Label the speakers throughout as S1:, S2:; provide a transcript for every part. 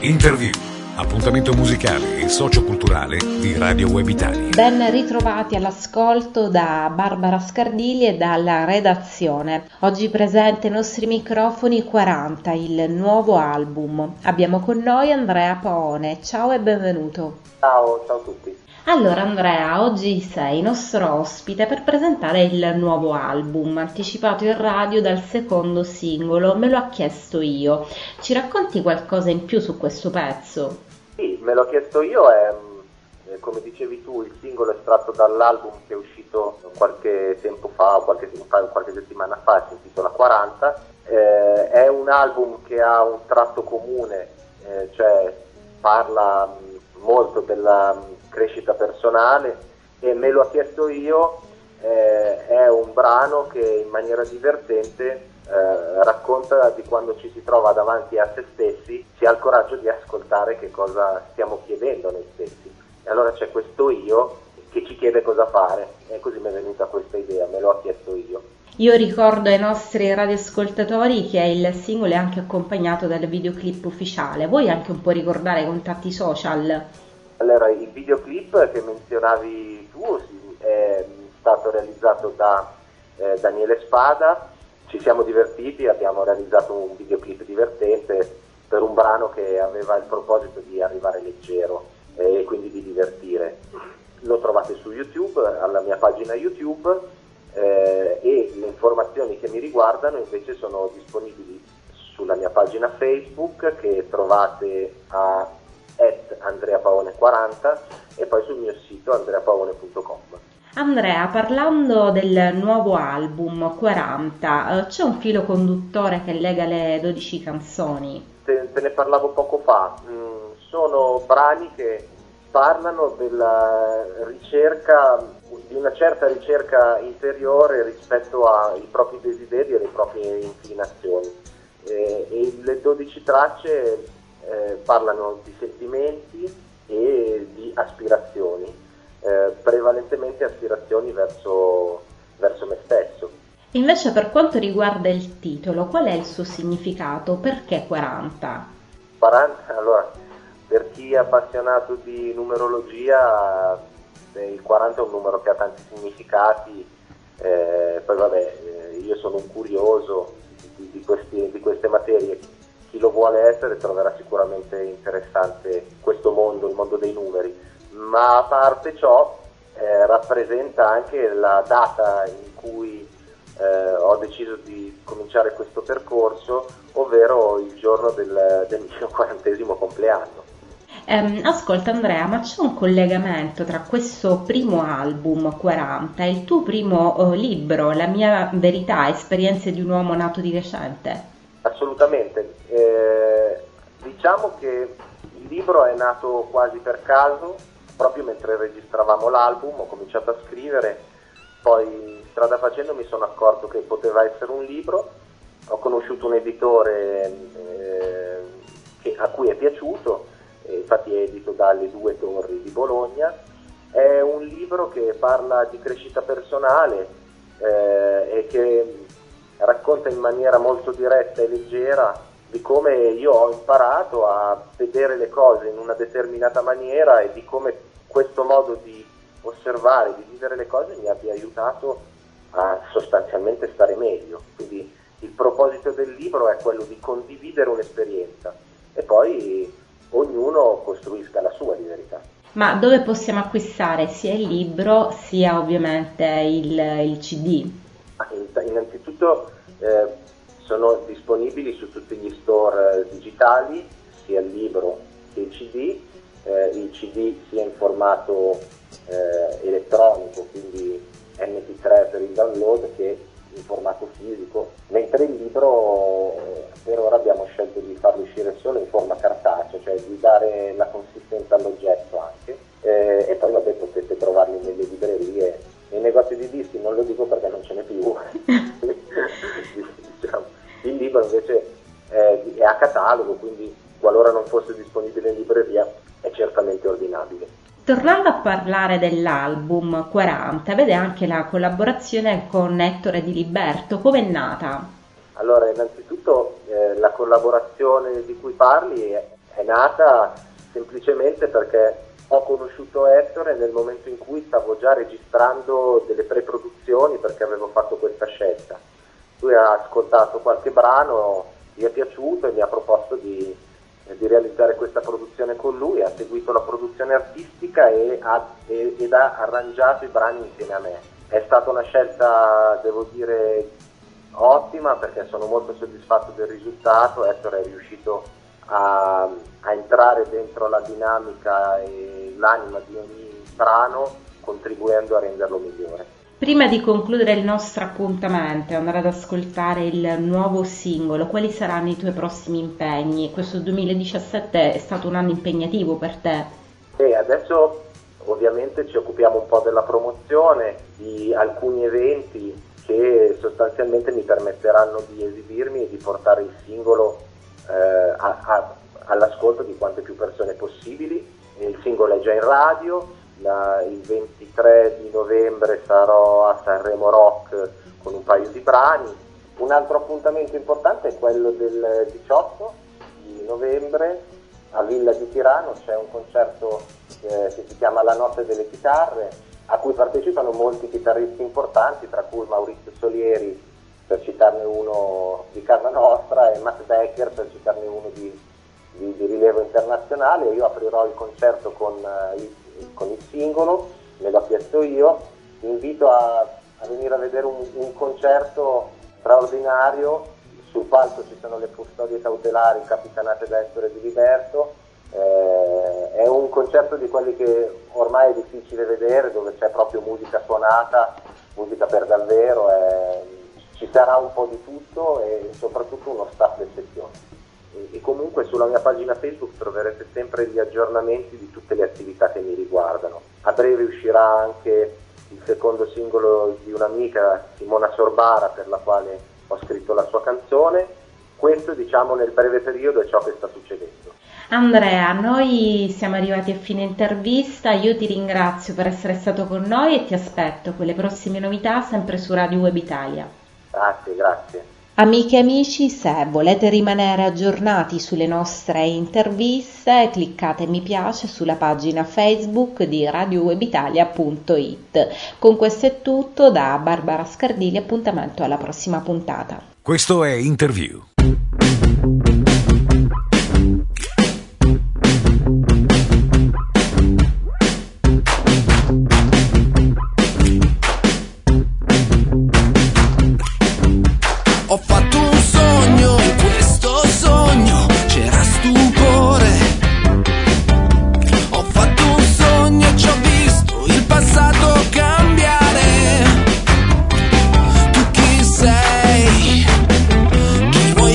S1: Interview, appuntamento musicale e socioculturale di Radio Web Italia.
S2: Ben ritrovati all'ascolto da Barbara Scardilli e dalla redazione. Oggi presente ai nostri microfoni 40, il nuovo album. Abbiamo con noi Andrea Paone. Ciao e benvenuto.
S3: Ciao a tutti.
S2: Allora Andrea, oggi sei nostro ospite per presentare il nuovo album, anticipato in radio dal secondo singolo, Me lo ha chiesto io. Ci racconti qualcosa in più su questo pezzo?
S3: Sì, Me l'ho chiesto io è, come dicevi tu, il singolo estratto dall'album che è uscito qualche tempo fa, qualche settimana fa, si intitola 40. È un album che ha un tratto comune, cioè parla molto della crescita personale, e Me lo ha chiesto io è un brano che in maniera divertente racconta di quando ci si trova davanti a se stessi, si ha il coraggio di ascoltare che cosa stiamo chiedendo a noi stessi, e allora c'è questo io che ci chiede cosa fare, e così mi è venuta questa idea, Me lo ha chiesto io.
S2: Io ricordo ai nostri radioascoltatori che il singolo è anche accompagnato dal videoclip ufficiale. Vuoi anche un po' ricordare i contatti social?
S3: Allora, il videoclip che menzionavi tu è stato realizzato da Daniele Spada. Ci siamo divertiti, abbiamo realizzato un videoclip divertente per un brano che aveva il proposito di arrivare leggero e quindi di divertire. Lo trovate su YouTube, alla mia pagina YouTube, e le informazioni che mi riguardano invece sono disponibili sulla mia pagina Facebook, che trovate a @AndreaPaone40, e poi sul mio sito andreapaone.com.
S2: Andrea, parlando del nuovo album 40, c'è un filo conduttore che lega le 12 canzoni?
S3: Te ne parlavo poco fa. Sono brani che parlano della ricerca, di una certa ricerca interiore rispetto ai propri desideri e alle proprie inclinazioni. E le 12 tracce parlano di sentimenti e di aspirazioni, prevalentemente aspirazioni verso me stesso.
S2: Invece per quanto riguarda il titolo, qual è il suo significato? Perché 40?
S3: 40, allora, per chi è appassionato di numerologia, il 40 è un numero che ha tanti significati, poi vabbè, io sono un curioso di queste materie. Chi lo vuole essere troverà sicuramente interessante questo mondo, il mondo dei numeri, ma a parte ciò rappresenta anche la data in cui ho deciso di cominciare questo percorso, ovvero il giorno del mio 40° compleanno.
S2: Ascolta Andrea, ma c'è un collegamento tra questo primo album 40 e il tuo primo libro, La mia verità, esperienze di un uomo nato di recente?
S3: Assolutamente, diciamo che il libro è nato quasi per caso, proprio mentre registravamo l'album ho cominciato a scrivere, poi strada facendo mi sono accorto che poteva essere un libro, ho conosciuto un editore a cui è piaciuto, infatti è edito dalle Due Torri di Bologna. È un libro che parla di crescita personale e che racconta in maniera molto diretta e leggera di come io ho imparato a vedere le cose in una determinata maniera e di come questo modo di osservare, di vivere le cose mi abbia aiutato a sostanzialmente stare meglio. Quindi il proposito del libro è quello di condividere un'esperienza e poi ognuno costruisca la sua di verità.
S2: Ma dove possiamo acquistare sia il libro sia ovviamente il CD?
S3: Innanzitutto sono disponibili su tutti gli store digitali, sia il libro che il CD sia in formato elettronico, quindi MP3 per il download, che in formato fisico, mentre il libro per ora abbiamo scelto di farlo uscire solo in forma cartacea, cioè di dare la consistenza all'oggetto anche, e poi vabbè potete trovarli nelle librerie, nei negozi di dischi non lo dico perché non ce n'è più. Diciamo. Il libro invece è a catalogo, quindi qualora non fosse disponibile in libreria è certamente ordinabile.
S2: Tornando a parlare dell'album 40, vede anche la collaborazione con Ettore Di Liberto. Come è nata?
S3: Allora, innanzitutto la collaborazione di cui parli È nata semplicemente perché ho conosciuto Ettore nel momento in cui stavo già registrando delle pre-produzioni, perché avevo fatto questa scelta. Lui ha ascoltato qualche brano, gli è piaciuto e mi ha proposto di realizzare questa produzione con lui, ha seguito la produzione artistica ed ha arrangiato i brani insieme a me. È stata una scelta, devo dire, ottima, perché sono molto soddisfatto del risultato. Ettore è riuscito a entrare dentro la dinamica e l'anima di ogni brano, contribuendo a renderlo migliore.
S2: Prima di concludere il nostro appuntamento e andare ad ascoltare il nuovo singolo, quali saranno i tuoi prossimi impegni? Questo 2017 è stato un anno impegnativo per te.
S3: Adesso ovviamente ci occupiamo un po' della promozione, di alcuni eventi che sostanzialmente mi permetteranno di esibirmi e di portare il singolo all'ascolto di quante più persone possibili. Il singolo è già in radio. Il 23 di novembre sarò a Sanremo Rock con un paio di brani. Un altro appuntamento importante è quello del 18 di novembre a Villa di Tirano. C'è un concerto che si chiama La Notte delle Chitarre, a cui partecipano molti chitarristi importanti, tra cui Maurizio Solieri, per citarne uno di casa nostra, e Matt Becker, per citarne uno di rilievo internazionale. Io aprirò il concerto con il singolo, me lo chiesto io. Vi invito a venire a vedere un concerto straordinario. Sul palco ci sono le custodie cautelari capitanate da Ettore Di Liberto. È un concerto di quelli che ormai è difficile vedere, dove c'è proprio musica suonata, musica per davvero. Ci sarà un po' di tutto e soprattutto uno staff d'eccezione. E comunque sulla mia pagina Facebook troverete sempre gli aggiornamenti di tutte le attività che mi riguardano. A breve uscirà anche il secondo singolo di un'amica, Simona Sorbara, per la quale ho scritto la sua canzone. Questo, diciamo, nel breve periodo è ciò che sta succedendo.
S2: Andrea, noi siamo arrivati a fine intervista, io ti ringrazio per essere stato con noi e ti aspetto con le prossime novità sempre su Radio Web Italia.
S3: Grazie.
S2: Amiche e amici, se volete rimanere aggiornati sulle nostre interviste, cliccate mi piace sulla pagina Facebook di radiowebitalia.it. Con questo è tutto, da Barbara Scardili, appuntamento alla prossima puntata.
S1: Questo è Interview.
S4: Ho fatto un sogno, in questo sogno c'era stupore. Ho fatto un sogno e ci ho visto il passato cambiare. Tu chi sei? Chi vuoi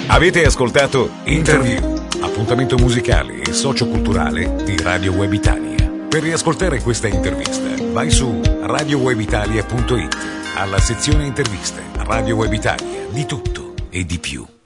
S1: Avete ascoltato Interview, appuntamento musicale e socioculturale di Radio Web Italia. Per riascoltare questa intervista vai su radiowebitalia.it, alla sezione interviste. Radio Web Italia, di tutto e di più.